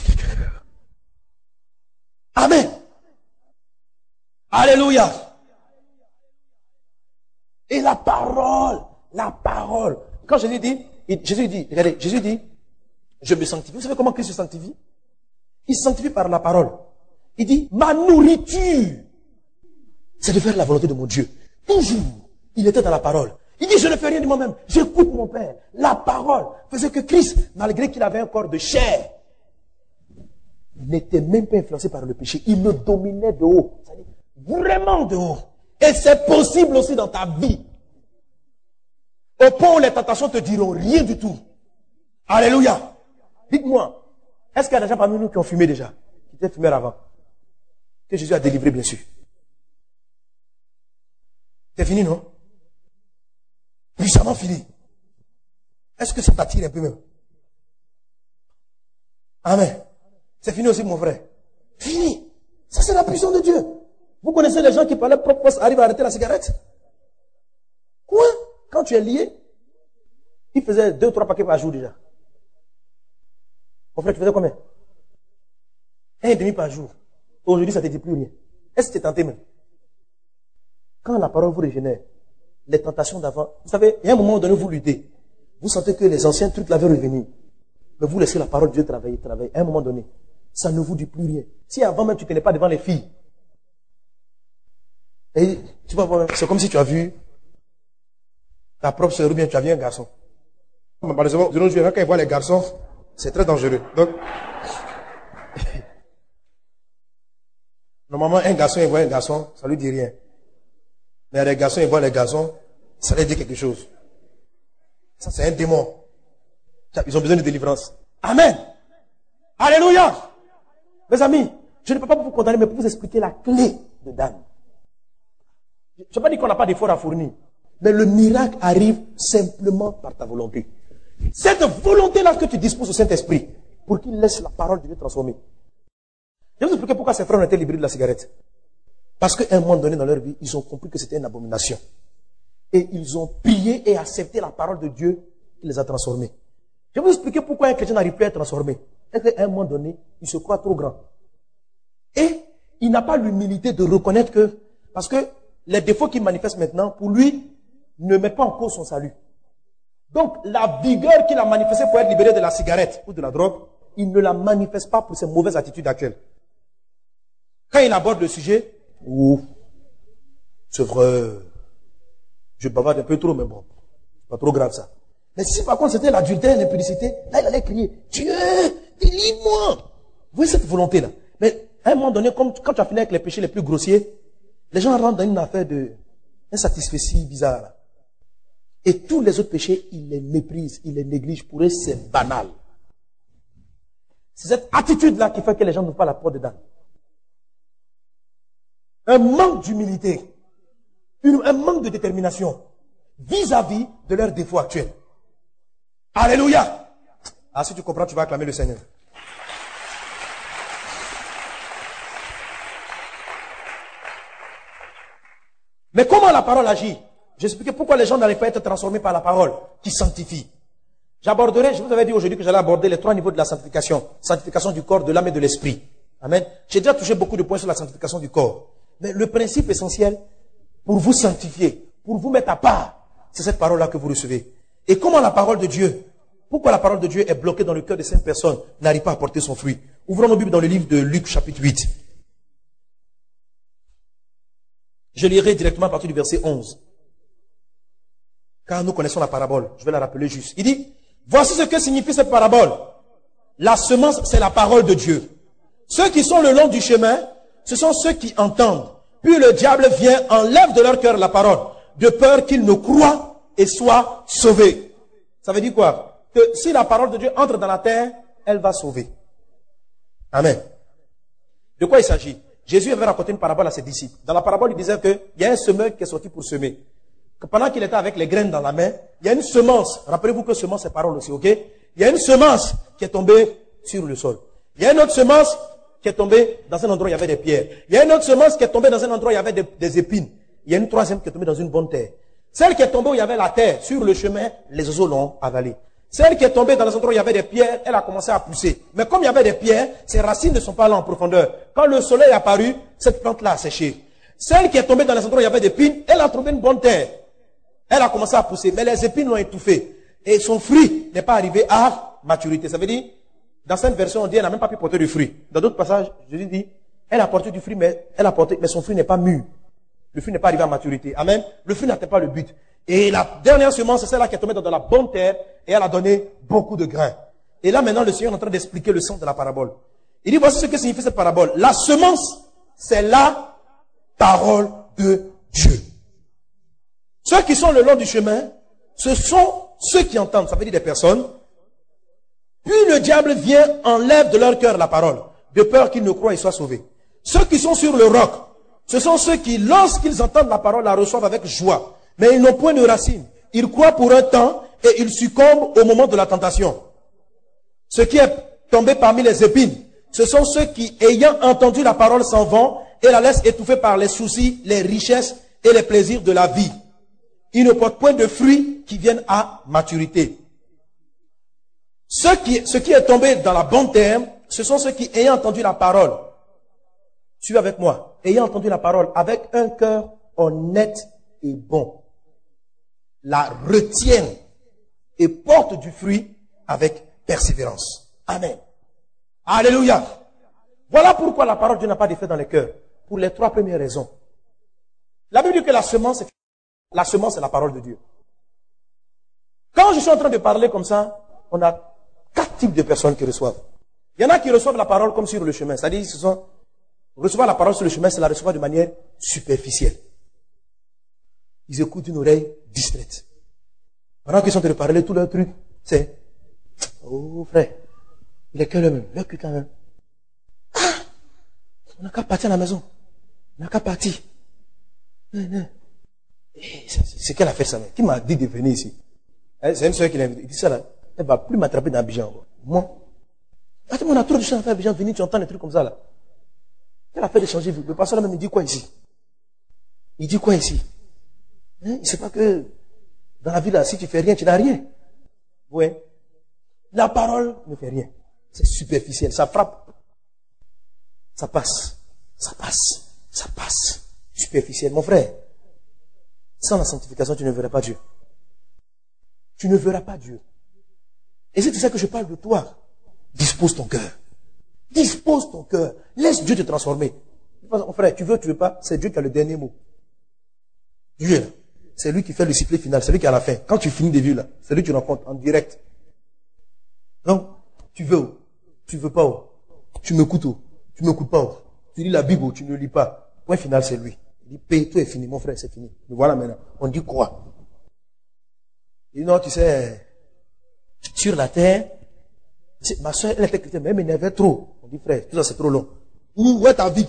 Speaker 3: Amen. Alléluia. Et la parole, la parole. Quand Jésus dit, Jésus dit, regardez, Jésus dit, je me sanctifie. Vous savez comment Christ se sanctifie? Il se sanctifie par la parole. Il dit, ma nourriture, c'est de faire la volonté de mon Dieu. Toujours, il était dans la parole. Il dit, je ne fais rien de moi-même. J'écoute mon Père. La parole faisait que Christ, malgré qu'il avait un corps de chair, n'était même pas influencé par le péché. Il le dominait de haut. C'est-à-dire, vraiment de haut. Et c'est possible aussi dans ta vie. Au point où les tentations te diront rien du tout. Alléluia. Dites-moi, est-ce qu'il y a des gens parmi nous qui ont fumé déjà? Qui étaient fumeurs avant? Que Jésus a délivré, bien sûr. C'est fini, non? Puissamment fini. Est-ce que ça t'attire un peu même? Amen. C'est fini aussi, mon frère. Fini. Ça, c'est la puissance de Dieu. Vous connaissez les gens qui par leur propre force arrivent à arrêter la cigarette? Quoi? Quand tu es lié, il faisait deux, trois paquets par jour déjà. Mon frère, tu faisais combien? Un et demi par jour. Aujourd'hui, ça ne te dit plus rien. Est-ce que tu es tenté même? Quand la parole vous régénère, les tentations d'avant, vous savez, il y a un moment donné, vous luttez. Vous sentez que les anciens trucs l'avaient revenu. Mais vous laissez la parole de Dieu travailler, travailler. À un moment donné, ça ne vous dit plus rien. Si avant même tu ne tenais pas devant les filles, et tu vas voir, c'est comme si tu as vu ta propre soeur ou bien tu as vu un garçon. Malheureusement, de nos jours, quand ils voient les garçons, c'est très dangereux. Donc, normalement, un garçon, il voit un garçon, ça lui dit rien. Mais les garçons, ils voient les garçons, ça leur dit quelque chose. Ça, c'est un démon. Ils ont besoin de délivrance. Amen. Alléluia. Mes amis, je ne peux pas vous condamner, mais pour vous expliquer la clé de Dan. Je ne peux pas dire qu'on n'a pas d'effort à fournir. Mais le miracle arrive simplement par ta volonté. Cette volonté-là que tu disposes au Saint-Esprit pour qu'il laisse la parole de Dieu transformer. Je vais vous expliquer pourquoi ces frères ont été libérés de la cigarette. Parce qu'à un moment donné dans leur vie, ils ont compris que c'était une abomination. Et ils ont prié et accepté la parole de Dieu qui les a transformés. Je vais vous expliquer pourquoi un chrétien n'arrive plus à être transformé. C'est qu'à un moment donné, il se croit trop grand. Et il n'a pas l'humilité de reconnaître que, parce que les défauts qu'il manifeste maintenant, pour lui, ne mettent pas en cause son salut. Donc, la vigueur qu'il a manifestée pour être libéré de la cigarette ou de la drogue, il ne la manifeste pas pour ses mauvaises attitudes actuelles. Quand il aborde le sujet, oh, c'est vrai, je bavarde un peu trop, mais bon, c'est pas trop grave ça. Mais si par contre c'était l'adultère, l'impudicité, là il allait crier, Dieu, délivre-moi. Vous voyez cette volonté-là. Mais à un moment donné, comme quand tu as fini avec les péchés les plus grossiers, les gens rentrent dans une affaire de insatisfaction bizarre. Là. Et tous les autres péchés, ils les méprisent, ils les négligent. Pour eux, c'est banal. C'est cette attitude-là qui fait que les gens n'ouvrent pas la porte dedans. Un manque d'humilité, un manque de détermination vis-à-vis de leurs défauts actuels. Alléluia. Ah, si tu comprends, tu vas acclamer le Seigneur. Mais comment la parole agit? J'expliquais pourquoi les gens n'arrivent pas à être transformés par la parole qui sanctifie. J'aborderai, je vous avais dit aujourd'hui que j'allais aborder les trois niveaux de la sanctification. Sanctification du corps, de l'âme et de l'esprit. Amen. J'ai déjà touché beaucoup de points sur la sanctification du corps. Mais le principe essentiel, pour vous sanctifier, pour vous mettre à part, c'est cette parole-là que vous recevez. Et comment la parole de Dieu, pourquoi la parole de Dieu est bloquée dans le cœur de cinq personnes, n'arrive pas à porter son fruit? Ouvrons nos Bibles dans le livre de Luc, chapitre huit. Je lirai directement à partir du verset onze. Car nous connaissons la parabole. Je vais la rappeler juste. Il dit, voici ce que signifie cette parabole. La semence, c'est la parole de Dieu. Ceux qui sont le long du chemin, ce sont ceux qui entendent. Puis le diable vient, enlève de leur cœur la parole, de peur qu'ils ne croient et soient sauvés. Ça veut dire quoi? Que si la parole de Dieu entre dans la terre, elle va sauver. Amen. De quoi il s'agit? Jésus avait raconté une parabole à ses disciples. Dans la parabole, il disait qu'il y a un semeur qui est sorti pour semer. Que pendant qu'il était avec les graines dans la main, il y a une semence. Rappelez-vous que semence, c'est parole aussi, ok? Il y a une semence qui est tombée sur le sol. Il y a une autre semence qui qui est tombée dans un endroit où il y avait des pierres. Il y a une autre semence qui est tombée dans un endroit où il y avait des, des épines. Il y a une troisième qui est tombée dans une bonne terre. Celle qui est tombée où il y avait la terre, sur le chemin, les oiseaux l'ont avalée. Celle qui est tombée dans un endroit où il y avait des pierres, elle a commencé à pousser. Mais comme il y avait des pierres, ses racines ne sont pas là en profondeur. Quand le soleil est apparu, cette plante-là a séché. Celle qui est tombée dans les endroits où il y avait des épines, elle a trouvé une bonne terre. Elle a commencé à pousser, mais les épines l'ont étouffée. Et son fruit n'est pas arrivé à maturité. Ça veut dire, dans cette version, on dit, elle n'a même pas pu porter du fruit. Dans d'autres passages, Jésus dit, elle a porté du fruit, mais, elle a porté, mais son fruit n'est pas mûr. Le fruit n'est pas arrivé à maturité. Amen. Le fruit n'atteint pas le but. Et la dernière semence, c'est celle-là qui est tombée dans la bonne terre, et elle a donné beaucoup de grains. Et là, maintenant, le Seigneur est en train d'expliquer le sens de la parabole. Il dit, voici ce que signifie cette parabole. La semence, c'est la parole de Dieu. Ceux qui sont le long du chemin, ce sont ceux qui entendent, ça veut dire des personnes. Puis le diable vient, enlève de leur cœur la parole, de peur qu'ils ne croient et soient sauvés. Ceux qui sont sur le roc, ce sont ceux qui, lorsqu'ils entendent la parole, la reçoivent avec joie. Mais ils n'ont point de racines. Ils croient pour un temps et ils succombent au moment de la tentation. Ce qui est tombé parmi les épines, ce sont ceux qui, ayant entendu la parole, s'en vont et la laissent étouffer par les soucis, les richesses et les plaisirs de la vie. Ils ne portent point de fruits qui viennent à maturité. Ce qui, ce qui est tombé dans la bonne terre, ce sont ceux qui, ayant entendu la parole, suivez avec moi, ayant entendu la parole avec un cœur honnête et bon, la retiennent et portent du fruit avec persévérance. Amen. Alléluia. Voilà pourquoi la parole de Dieu n'a pas d'effet dans les cœurs. Pour les trois premières raisons. La Bible dit que la semence, la semence est la parole de Dieu. Quand je suis en train de parler comme ça, on a quatre types de personnes qui reçoivent. Il y en a qui reçoivent la parole comme sur le chemin. C'est-à-dire, ce sont, recevoir la parole sur le chemin, c'est la recevoir de manière superficielle. Ils écoutent d'une oreille distraite. Pendant qu'ils sont en train de parler, tout leur truc, c'est, oh frère, il est que le même, le cul quand même. Ah, on n'a qu'à partir à la maison. On n'a qu'à partir. C'est qu'elle a fait ça. Qui m'a dit de venir ici? C'est une soeur qui l'a invité. Il dit ça là. Elle ne va plus m'attraper dans Abidjan. Moi. Attends, on a trop de choses à faire à Abidjan. Venir, tu entends des trucs comme ça là. Elle a fait de changer. Le pasteur là même, il dit quoi ici? Il dit quoi ici? Hein? Il ne sait pas que dans la vie là, si tu fais rien, tu n'as rien. Oui. La parole ne fait rien. C'est superficiel. Ça frappe. Ça passe. Ça passe. Ça passe. Superficiel. Mon frère, sans la sanctification, tu ne verras pas Dieu. Tu ne verras pas Dieu. Et c'est tout ça que je parle de toi. Dispose ton cœur. Dispose ton cœur. Laisse Dieu te transformer. Mon frère, tu veux ou tu veux pas, c'est Dieu qui a le dernier mot. Dieu, là, c'est lui qui fait le sifflet final. C'est lui qui a la fin. Quand tu finis de vivre, là, c'est lui que tu rencontres en direct. Donc, tu veux ou tu veux pas ou tu m'écoutes ou tu m'écoutes pas ou tu lis la Bible ou tu ne lis pas. Point final, c'est lui. Il dit, paye, tout est fini, mon frère, c'est fini. Mais voilà maintenant. On dit quoi? Il dit, non, tu sais, sur la terre, ma soeur, elle était chrétienne, mais elle m'énervait trop. On dit, frère, tout ça c'est trop long. Où, où est ta vie?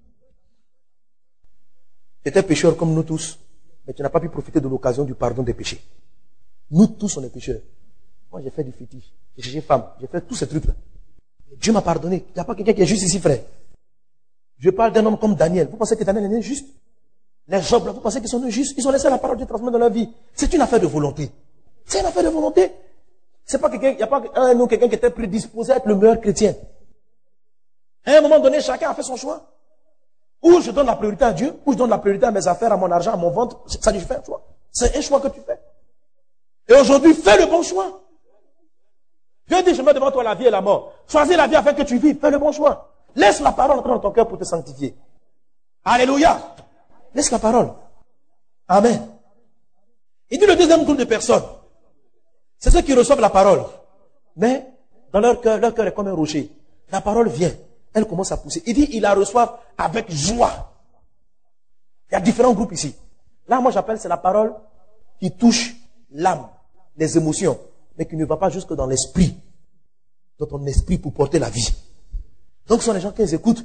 Speaker 3: Tu étais pécheur comme nous tous, mais tu n'as pas pu profiter de l'occasion du pardon des péchés. Nous tous, on est pécheurs. Moi, j'ai fait du fétiche, j'ai cherché femme, j'ai fait tous ces trucs-là. Dieu m'a pardonné. Il n'y a pas quelqu'un qui est juste ici, frère. Je parle d'un homme comme Daniel. Vous pensez que Daniel est injuste? Les Job, là, vous pensez qu'ils sont injustes? Ils ont laissé la parole de Dieu transmettre dans leur vie. C'est une affaire de volonté. C'est une affaire de volonté. C'est pas quelqu'un, il n'y a pas un ou quelqu'un qui était prédisposé à être le meilleur chrétien. À un moment donné, chacun a fait son choix. Ou je donne la priorité à Dieu, ou je donne la priorité à mes affaires, à mon argent, à mon ventre. Ça dit, je fais un choix. C'est un choix que tu fais. Et aujourd'hui, fais le bon choix. Dieu dit, je mets devant toi la vie et la mort. Choisis la vie afin que tu vives. Fais le bon choix. Laisse la parole entrer dans ton cœur pour te sanctifier. Alléluia. Laisse la parole. Amen. Il dit le deuxième groupe de personnes. C'est ceux qui reçoivent la parole. Mais, dans leur cœur, leur cœur est comme un rocher. La parole vient. Elle commence à pousser. Il dit, ils la reçoivent avec joie. Il y a différents groupes ici. Là, moi, j'appelle, c'est la parole qui touche l'âme, les émotions, mais qui ne va pas jusque dans l'esprit, dans ton esprit pour porter la vie. Donc, ce sont les gens qui les écoutent.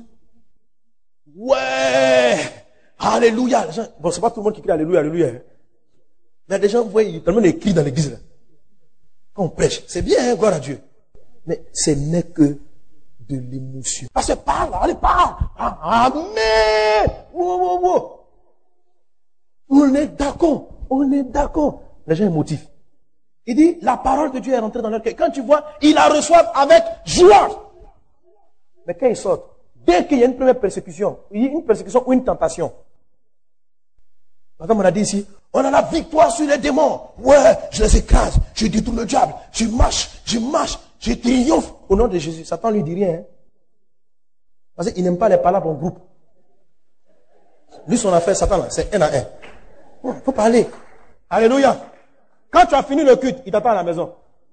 Speaker 3: Ouais! Alléluia! Les gens, bon, c'est pas tout le monde qui crie Alléluia, Alléluia. Mais des gens, vous voyez, tellement ils crient dans l'église, là. Quand on prêche, c'est bien, hein, gloire à Dieu. Mais ce n'est que de l'émotion. Parce que parle, allez, parle. Ah, amen. Wow, wow, wow. On est d'accord. On est d'accord. Les gens émotifs. Il dit, la parole de Dieu est rentrée dans leur cœur. Quand tu vois, ils la reçoivent avec joie. Mais quand ils sortent, dès qu'il y a une première persécution, une persécution ou une tentation, comme on a dit ici, on a la victoire sur les démons. Ouais, je les écrase, je détourne le diable, je marche, je marche, je triomphe. Au nom de Jésus, Satan lui dit rien. Hein? Parce qu'il n'aime pas les palabres en groupe. Lui, son affaire, Satan, c'est un à un. Il faut parler. Alléluia. Quand tu as fini le culte, il t'attend à la maison.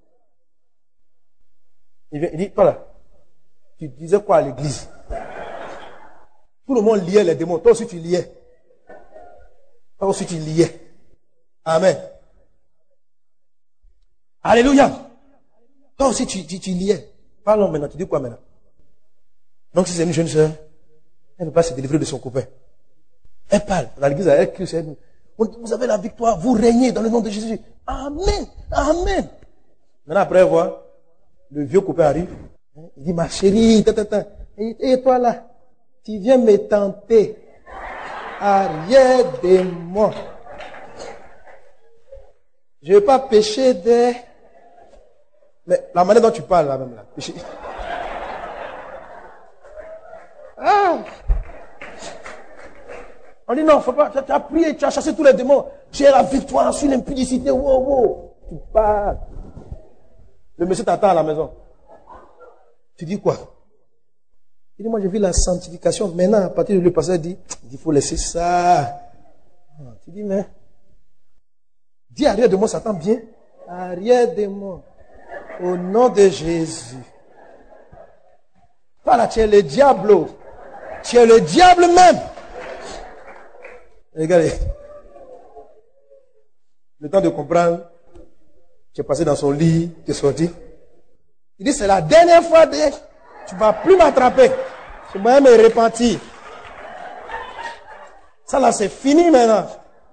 Speaker 3: Il, vient, il dit, voilà, tu disais quoi à l'église? Tout le monde liait les démons. Toi aussi, tu liais. Toi aussi, tu liais. Amen. Alléluia. Toi aussi, tu, tu, tu liais. Parlons maintenant. Tu dis quoi maintenant? Donc, si c'est une jeune sœur, elle ne peut pas se délivrer de son copain. Elle parle. Dans l'église, elle crie. Vous avez la victoire. Vous régnez dans le nom de Jésus. Amen. Amen. Maintenant, après voir, le vieux copain arrive. Il dit, ma chérie, ta, ta, ta. Et, et toi là, tu viens me tenter. Arrière de moi. Je ne vais pas pécher de... Mais la manière dont tu parles là même là. Pécher. Ah. On dit non, faut pas. Tu as prié, tu as chassé tous les démons. J'ai la victoire sur l'impudicité. Wow, wow. Tu parles. Le monsieur t'attend à la maison. Tu dis quoi? Il dit, moi j'ai vu la sanctification. Maintenant, à partir de lui, le pasteur dit, il faut laisser ça. Tu dis, mais, dis arrière de moi, ça t'entend bien. Arrière de moi. Au nom de Jésus. Voilà, tu es le diable. Tu es le diable même. Regardez. Le temps de comprendre, tu es passé dans son lit, tu es sorti. Il dit, c'est la dernière fois, de... tu ne vas plus m'attraper. Je vais me repentir. Ça là, c'est fini maintenant.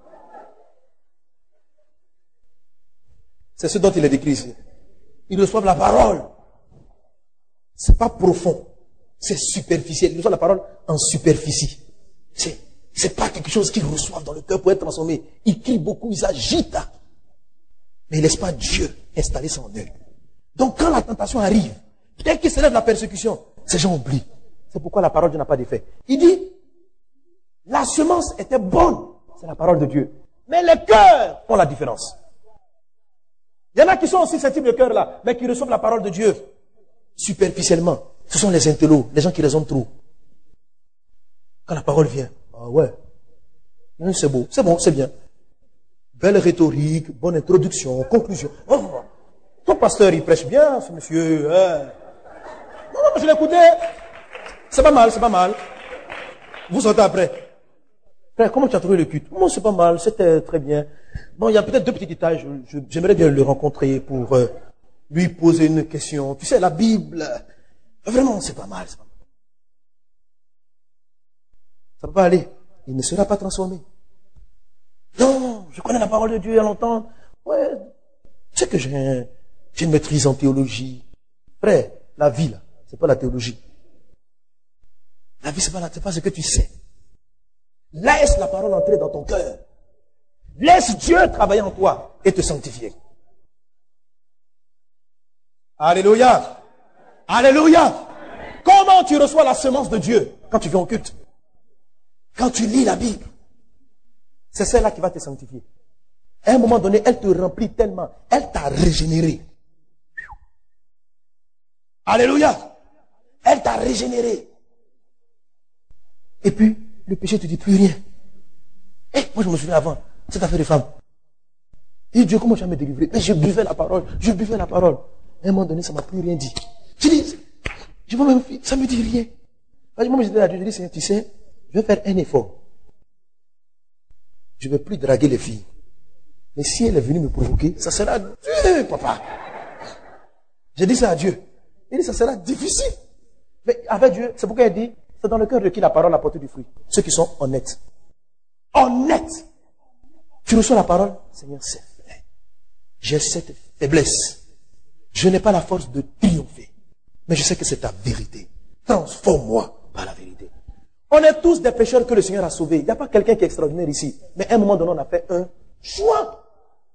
Speaker 3: C'est ce dont il est décrit ici. Ils reçoivent la parole. C'est pas profond. C'est superficiel. Ils reçoivent la parole en superficie. C'est, c'est pas quelque chose qu'ils reçoivent dans le cœur pour être transformés. Ils crient beaucoup, ils agitent. Mais ils ne laissent pas Dieu installer son œil. Donc quand la tentation arrive, dès qu'il s'élève la persécution, ces gens oublient. C'est pourquoi la parole de Dieu n'a pas d'effet. Il dit, la semence était bonne. C'est la parole de Dieu. Mais les cœurs font la différence. Il y en a qui sont aussi ce type de cœur-là, mais qui reçoivent la parole de Dieu superficiellement. Ce sont les intellos, les gens qui raisonnent trop. Quand la parole vient, ah ouais, c'est beau, c'est bon, c'est bien. Belle rhétorique, bonne introduction, conclusion. Oh, ton pasteur, il prêche bien, ce monsieur. Hein. Non, non, je l'écoutais. C'est pas mal, c'est pas mal. Vous sortez après. Frère, comment tu as trouvé le culte? Moi, c'est pas mal, c'était très bien. Bon, il y a peut-être deux petits détails. Je, je, j'aimerais bien le rencontrer pour euh, lui poser une question. Tu sais, la Bible, vraiment, c'est pas mal, c'est pas mal. Ça peut pas aller. Il ne sera pas transformé. Non, je connais la parole de Dieu il y a longtemps. Ouais, tu sais que j'ai, j'ai une maîtrise en théologie. Frère, la vie, là, c'est pas la théologie. La vie, c'est pas, la, c'est pas ce que tu sais. Laisse la parole entrer dans ton cœur. Laisse Dieu travailler en toi et te sanctifier. Alléluia. Alléluia. Comment tu reçois la semence de Dieu quand tu viens au culte? Quand tu lis la Bible. C'est celle-là qui va te sanctifier. À un moment donné, elle te remplit tellement. Elle t'a régénéré. Alléluia. Elle t'a régénéré. Et puis, le péché te dit plus rien. Eh, moi je me souviens avant, cette affaire de femme. Et Dieu, comment tu vas me délivrer? Mais je buvais la parole, je buvais la parole. À un moment donné, ça m'a plus rien dit. Je dis, je vois même, ça me dit rien. Moi, je dis à Dieu, je dis, Seigneur, tu sais, je vais faire un effort. Je ne vais plus draguer les filles. Mais si elle est venue me provoquer, ça sera Dieu, papa. J'ai dit ça à Dieu. Il dit, ça sera difficile. Mais avec Dieu, c'est pourquoi il dit, c'est dans le cœur de qui la parole a porté du fruit. Ceux qui sont honnêtes. Honnêtes. Tu reçois la parole, Seigneur, c'est vrai. J'ai cette faiblesse. Je n'ai pas la force de triompher. Mais je sais que c'est ta vérité. Transforme-moi par la vérité. On est tous des pécheurs que le Seigneur a sauvés. Il n'y a pas quelqu'un qui est extraordinaire ici. Mais à un moment donné, on a fait un choix.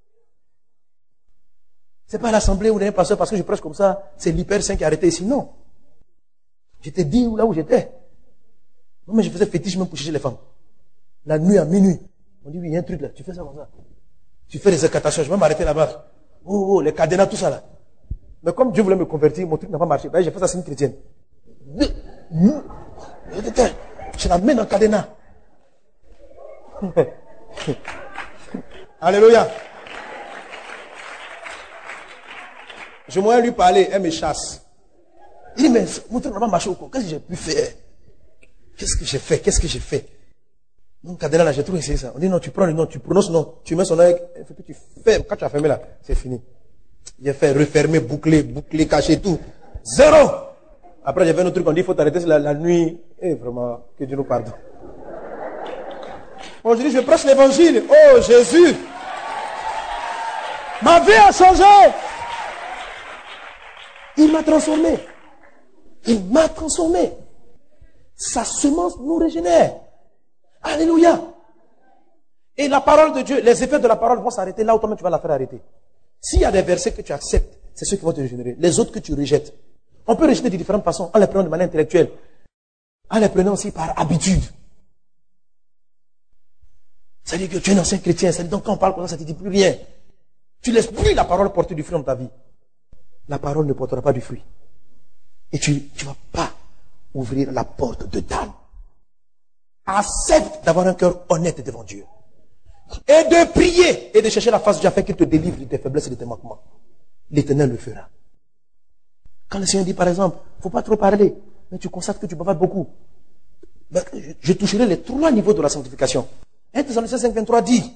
Speaker 3: C'est pas à l'assemblée où il y a un pasteur parce que je prêche comme ça, c'est l'hyper saint qui a arrêté ici. Non. J'étais dit là où j'étais. Non, mais je faisais fétiche même pour chercher les femmes. La nuit à minuit. On dit oui, il y a un truc là, tu fais ça comme ça. Tu fais des incatations, je vais m'arrêter là-bas. Oh, oh, les cadenas, tout ça là. Mais comme Dieu voulait me convertir, mon truc n'a pas marché. Ben, j'ai fait ça, c'est une chrétienne. Je la mets en cadenas. Alléluia. Je m'en lui parler, elle me chasse. Il dit, mais mon truc n'a pas marché au cours. Qu'est-ce que j'ai pu faire? Qu'est-ce que j'ai fait? Qu'est-ce que j'ai fait? Donc, cadena là, j'ai trop essayé ça. On dit non, tu prends le nom, tu prononces non, tu mets son nom, il faut que tu fermes. Quand tu as fermé là, c'est fini. J'ai fait refermer, boucler, boucler, cacher tout. Zéro! Après, j'ai fait un autre truc, on dit, il faut t'arrêter la, la nuit. Et vraiment, que Dieu nous pardonne. Bon, je dis, je prêche l'évangile. Oh, Jésus! Ma vie a changé! Il m'a transformé. Il m'a transformé. Sa semence nous régénère. Alléluia. Et la parole de Dieu, les effets de la parole vont s'arrêter là où toi-même tu vas la faire arrêter. S'il y a des versets que tu acceptes, c'est ceux qui vont te régénérer. Les autres que tu rejettes. On peut rejeter de différentes façons, en les prenant de manière intellectuelle. En les prenant aussi par habitude. Ça dit que tu es un ancien chrétien. Ça dit donc quand on parle comme ça, ça ne te dit plus rien. Tu laisses plus la parole porter du fruit dans ta vie. La parole ne portera pas du fruit. Et tu ne vas pas ouvrir la porte de Dan. Accepte d'avoir un cœur honnête devant Dieu. Et de prier et de chercher la face de Dieu afin qu'il te délivre de tes faiblesses et de tes manquements. L'Éternel le fera. Quand le Seigneur dit par exemple, il ne faut pas trop parler, mais tu constates que tu bavardes beaucoup. Ben, je, je toucherai les trois niveaux de la sanctification. un Thessaloniciens cinq vingt-trois dit,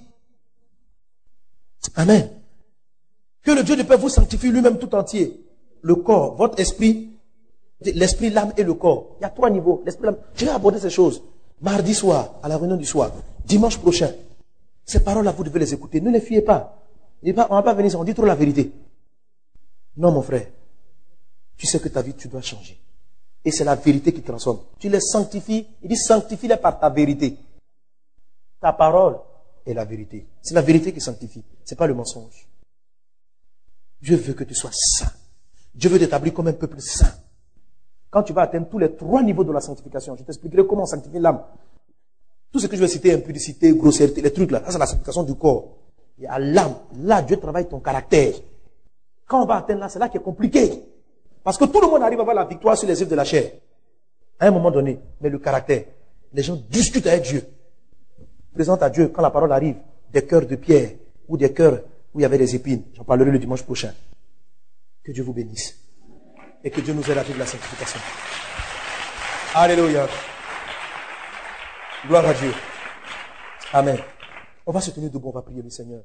Speaker 3: Amen, que le Dieu de paix vous sanctifie lui-même tout entier. Le corps, votre esprit, l'esprit, l'âme et le corps. Il y a trois niveaux. L'esprit, l'âme. Je vais aborder ces choses. Mardi soir, à la réunion du soir, dimanche prochain. Ces paroles-là, vous devez les écouter. Ne les fuyez pas. On ne va pas venir, on dit trop la vérité. Non, mon frère. Tu sais que ta vie, tu dois changer. Et c'est la vérité qui transforme. Tu les sanctifies. Il dit sanctifie-les par ta vérité. Ta parole est la vérité. C'est la vérité qui sanctifie. Ce n'est pas le mensonge. Dieu veut que tu sois saint. Dieu veut t'établir comme un peuple saint. Quand tu vas atteindre tous les trois niveaux de la sanctification, je t'expliquerai comment sanctifier l'âme. Tout ce que je vais citer, impudicité, grossièreté, les trucs là, ça c'est la sanctification du corps. Il y a l'âme. Là, Dieu travaille ton caractère. Quand on va atteindre là, c'est là qui est compliqué. Parce que tout le monde arrive à avoir la victoire sur les œuvres de la chair. À un moment donné, mais le caractère. Les gens discutent avec Dieu. Présente à Dieu, quand la parole arrive, des cœurs de pierre ou des cœurs où il y avait des épines. J'en parlerai le dimanche prochain. Que Dieu vous bénisse. Et que Dieu nous aide à vivre la sanctification. Alléluia. Gloire à Dieu. Amen. On va se tenir debout, on va prier le Seigneur.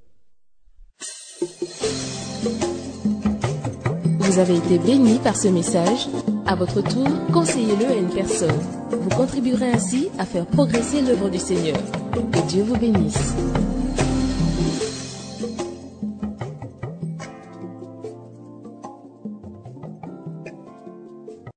Speaker 4: Vous avez été béni par ce message. À votre tour, conseillez-le à une personne. Vous contribuerez ainsi à faire progresser l'œuvre du Seigneur. Que Dieu vous bénisse.